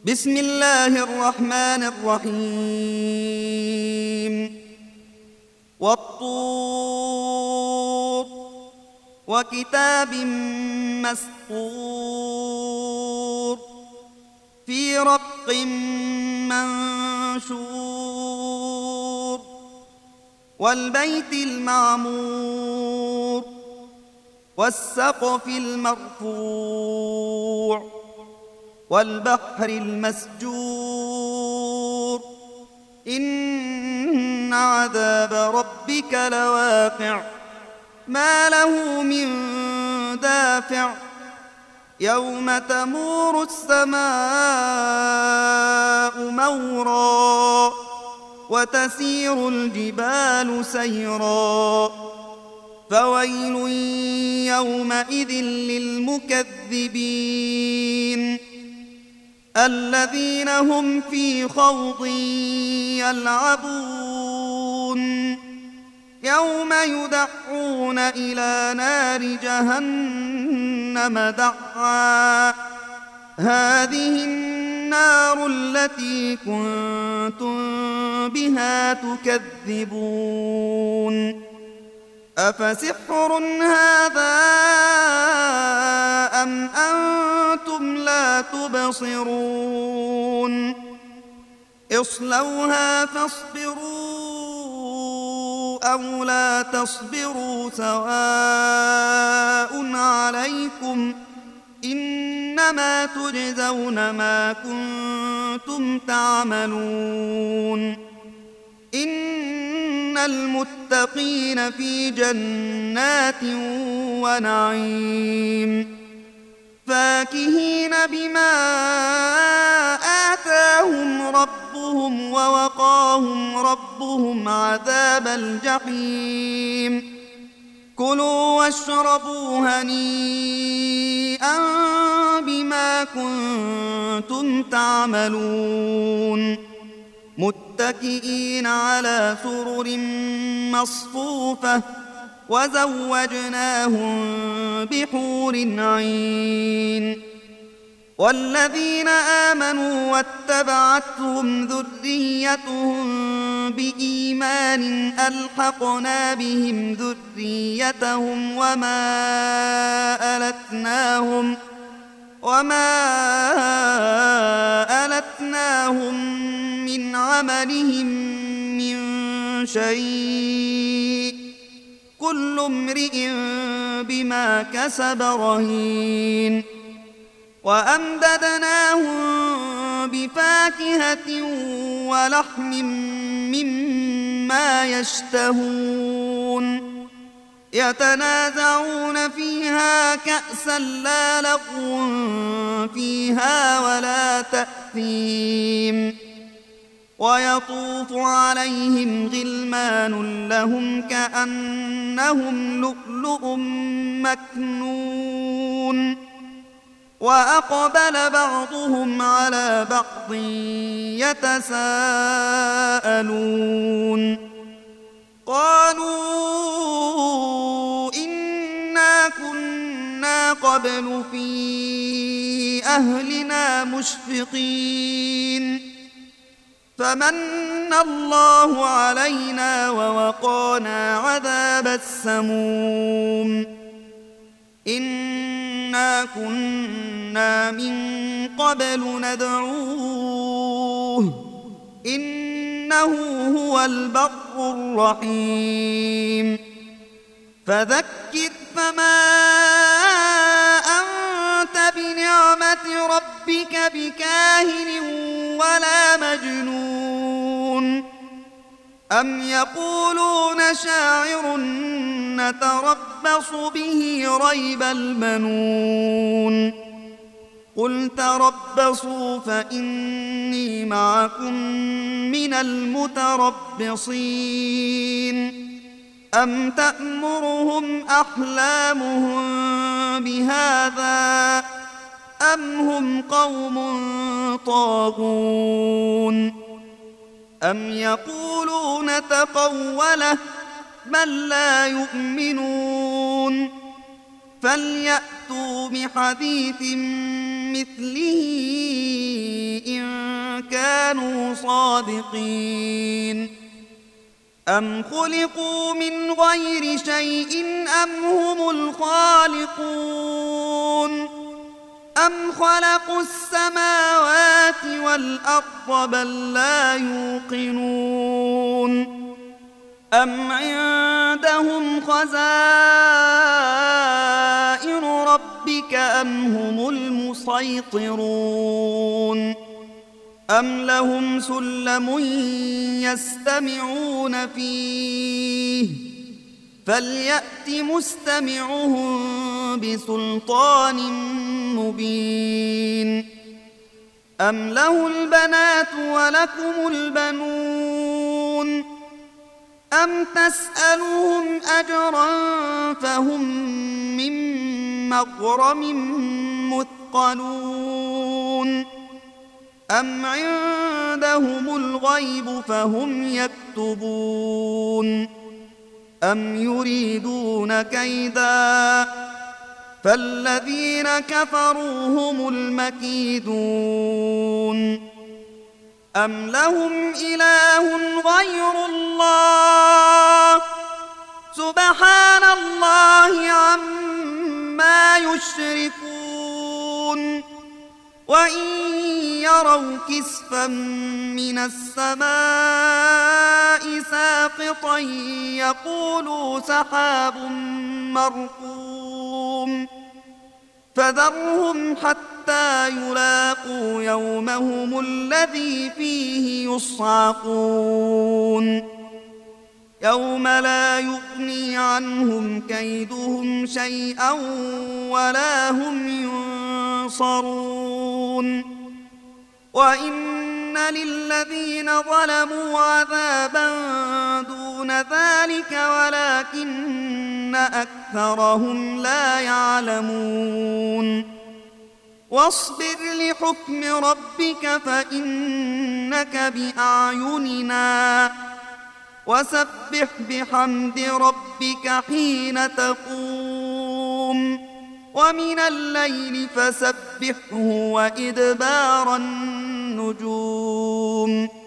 بسم الله الرحمن الرحيم والطور وكتاب مسطور في رق منشور والبيت المعمور والسقف المرفوع والبحر المسجور إن عذاب ربك لواقع ما له من دافع يوم تمور السماء مورا وتسير الجبال سيرا فويل يومئذ للمكذبين الذين هم في خوض يلعبون يوم يدعون إلى نار جهنم دعا هذه النار التي كنتم بها تكذبون أفسحر هذا أم أنتم لا تبصرون اصلوها فاصبروا أو لا تصبروا سواء عليكم إنما تجزون ما كنتم تعملون إن المتقين في جنات ونعيم فاكهين بما آتاهم ربهم ووقاهم ربهم عذاب الجحيم كلوا واشربوا هنيئا بما كنتم تعملون متكئين على سرر مصفوفة وزوجناهم بحور عين والذين آمنوا واتبعتهم ذريتهم بإيمان ألحقنا بهم ذريتهم وما ألتناهم من عملهم من شيء كل امرئ بما كسب رهين وأمددناهم بفاكهة ولحم مما يشتهون يتنازعون فيها كأسا لا لغو فيها ولا تأثيم ويطوف عليهم غلمان لهم كأنهم لؤلؤ مكنون وأقبل بعضهم على بعض يتساءلون قالوا إنا كنا قبل في أهلنا مشفقين فمن الله علينا ووقانا عذاب السموم إنا كنا من قبل ندعوه إنه هو البر الرحيم فذكر فما أنت بنعمة ربك بكاهن ولا مجنون أم يقولون شاعر نتربص به ريب المنون قل تربصوا فإني معكم من المتربصين أم تأمرهم أحلامهم بهذا أم هم قوم طاغون أم يقولون تقوله بل لا يؤمنون فليأتوا بحديث مثله إن كانوا صادقين أم خلقوا من غير شيء أم هم الخالقون أم خلقوا السماوات والأرض بل لا يوقنون أم عندهم خزائن ربك أم هم المسيطرون أم لهم سلم يستمعون فيه فليأت مستمعهم بسلطان مبين أم له البنات ولكم البنون أم تسألهم أجرا فهم من مغرم مثقلون أم عندهم الغيب فهم يكتبون أم يريدون كيدا فالذين كفروا هم المكيدون أم لهم إله غير الله سبحان الله عما يشركون وإن يروا كسفا من السماء ساقطا يقولوا سحاب مركوم فذرهم حتى يلاقوا يومهم الذي فيه يصعقون يوم لا يغني عنهم كيدهم شيئا ولا هم ينصرون وإن للذين ظلموا عذابا دون ذلك ولكن أكثرهم لا يعلمون واصبر لحكم ربك فإنك بأعيننا وسبح بحمد ربك حين تقوم ومن الليل فسبحه وإدبار النجوم